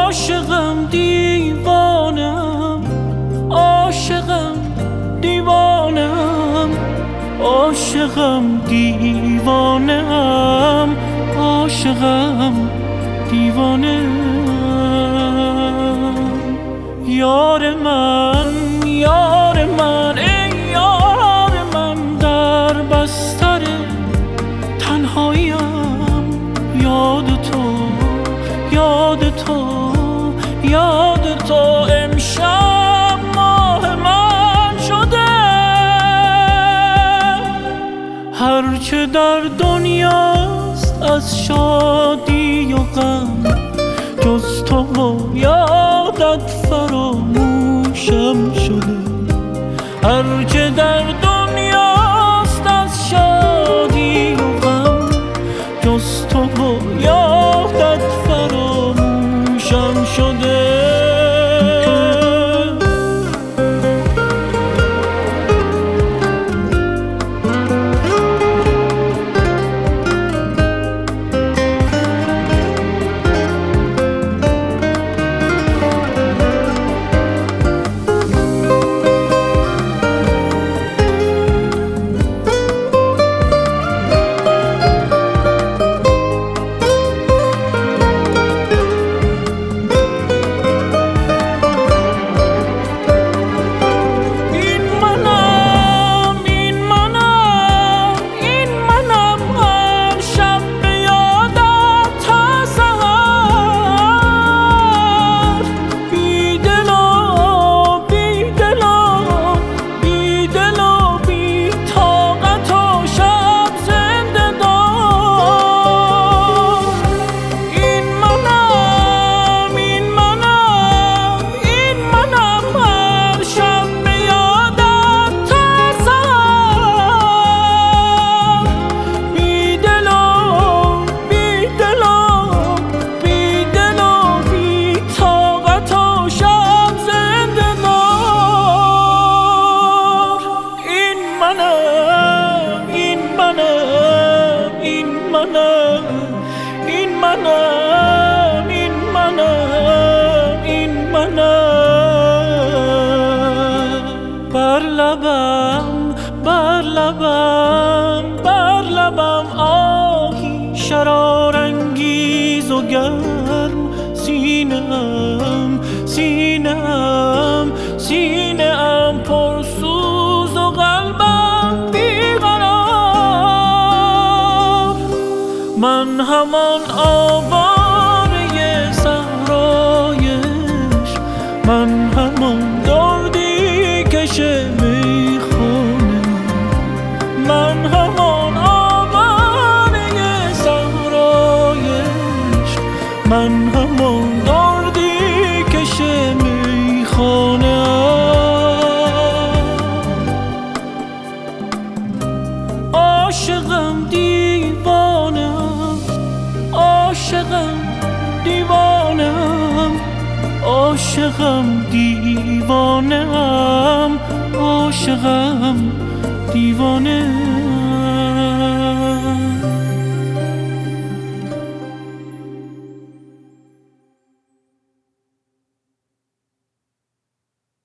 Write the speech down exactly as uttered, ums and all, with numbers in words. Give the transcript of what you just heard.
عاشقم دیوانم، عاشقم دیوانم، عاشقم دیوانم، عاشقم دیوانم. یار من، یار من، ای یار من، در بستر تنهاییم. یاد تو، یاد تو، یاد تو امشب ماه من شده. هرچه در دنیاست از شادی و غم، جز تو و یادت فراموشم شده. هرچه در دنیاست از شادی و غم، جز تو و یادت فراموشم شده. این منم، این منم، این منم. بر لبم، بر لبم، بر لبم آهی شرارانگیز و گرم. سینه‌ام، سینه‌ام، سینه‌ام پرسوز و قلبم بیقرار. من همان آواره صحرایش، من همان دردی کش میخونه. من همان آواره صحرایش، من همان دردی کش میخونه. عاشقم دیوانم، عاشقم دیوانم، عاشقم دیوانم، عاشقم دیوانه.